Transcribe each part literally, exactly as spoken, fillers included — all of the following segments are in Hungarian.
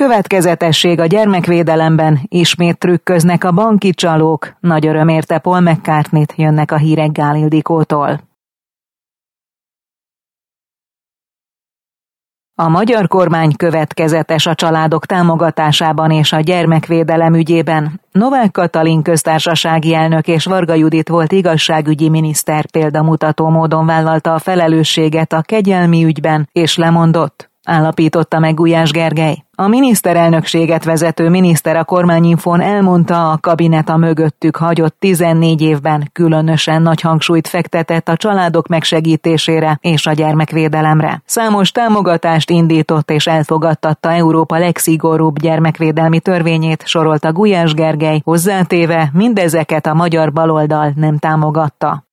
Következetesség a gyermekvédelemben, ismét trükköznek a banki csalók, nagy öröm érte Paul McCartneyt, jönnek a hírek Gál Ildikótól. A magyar kormány következetes a családok támogatásában és a gyermekvédelem ügyében. Novák Katalin köztársasági elnök és Varga Judit volt igazságügyi miniszter példamutató módon vállalta a felelősséget a kegyelmi ügyben, és lemondott, állapította meg Gulyás Gergely. A miniszterelnökséget vezető miniszter a Kormányinfón elmondta, a kabinet a mögöttük hagyott tizennégy évben különösen nagy hangsúlyt fektetett a családok megsegítésére és a gyermekvédelemre. Számos támogatást indított és elfogadtatta Európa legszigorúbb gyermekvédelmi törvényét, sorolta Gulyás Gergely, hozzátéve, mindezeket a magyar baloldal nem támogatta.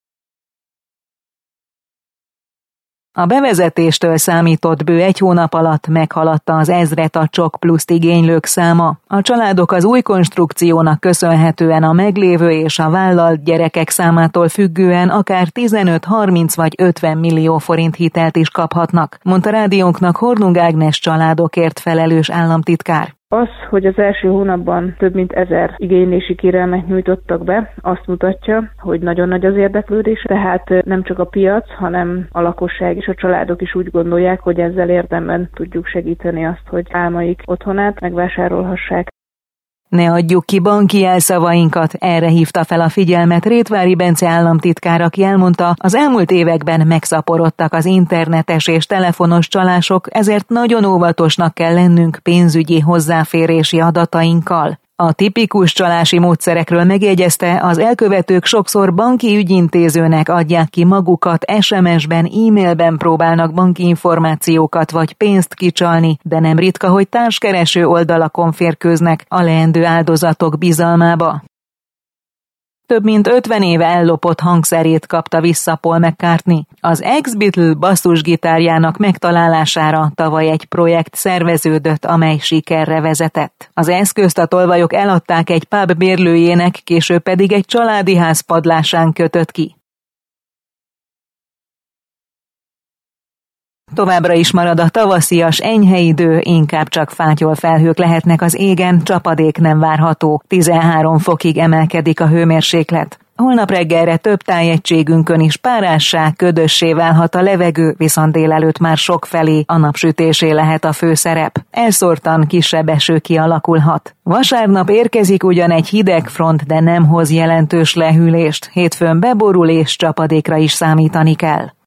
A bevezetéstől számított bő egy hónap alatt meghaladta az ezret a Csok Pluszt igénylők száma. A családok az új konstrukciónak köszönhetően a meglévő és a vállalt gyerekek számától függően akár tizenöt, harminc vagy ötven millió forint hitelt is kaphatnak, mondta rádiónknak Hornung Ágnes családokért felelős államtitkár. Az, hogy az első hónapban több mint ezer igénylési kérelmet nyújtottak be, azt mutatja, hogy nagyon nagy az érdeklődés, tehát nem csak a piac, hanem a lakosság és a családok is úgy gondolják, hogy ezzel érdemben tudjuk segíteni azt, hogy álmaik otthonát megvásárolhassák. Ne adjuk ki banki jelszavainkat, erre hívta fel a figyelmet Rétvári Bence államtitkár, aki elmondta, az elmúlt években megszaporodtak az internetes és telefonos csalások, ezért nagyon óvatosnak kell lennünk pénzügyi hozzáférési adatainkkal. A tipikus csalási módszerekről megjegyezte, az elkövetők sokszor banki ügyintézőnek adják ki magukat, es em es-ben, e-mailben próbálnak banki információkat vagy pénzt kicsalni, de nem ritka, hogy társkereső oldalakon férkőznek a leendő áldozatok bizalmába. Több mint ötven éve ellopott hangszerét kapta vissza Paul McCartney. Az ex-Beatle basszusgitárjának megtalálására tavaly egy projekt szerveződött, amely sikerre vezetett. Az eszközt a tolvajok eladták egy pub bérlőjének, később pedig egy családi ház padlásán kötött ki. Továbbra is marad a tavaszias, enyhe idő, inkább csak fátyol felhők lehetnek az égen, csapadék nem várható, tizenhárom fokig emelkedik a hőmérséklet. Holnap reggelre több tájegységünkön is párássá, ködössé válhat a levegő, viszont délelőtt már sokfelé a napsütésé lehet a főszerep. Elszórtan kisebb eső kialakulhat. Vasárnap érkezik ugyan egy hideg front, de nem hoz jelentős lehűlést, hétfőn beborul és csapadékra is számítani kell.